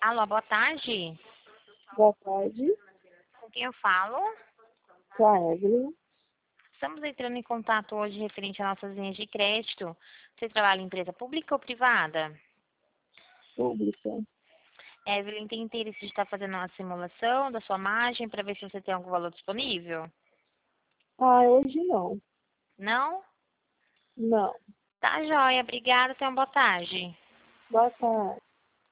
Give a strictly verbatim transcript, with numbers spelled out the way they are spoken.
Alô, boa tarde. Boa tarde, Com quem eu falo? com a Evelyn, Estamos entrando em contato hoje referente às nossas linhas de crédito. Você trabalha em empresa pública ou privada? pública. Evelyn, tem interesse de estar fazendo uma simulação da sua margem para ver se você tem algum valor disponível? Ah, hoje não. Não? Não. Tá joia, obrigada, tenha uma boa tarde. Boa tarde.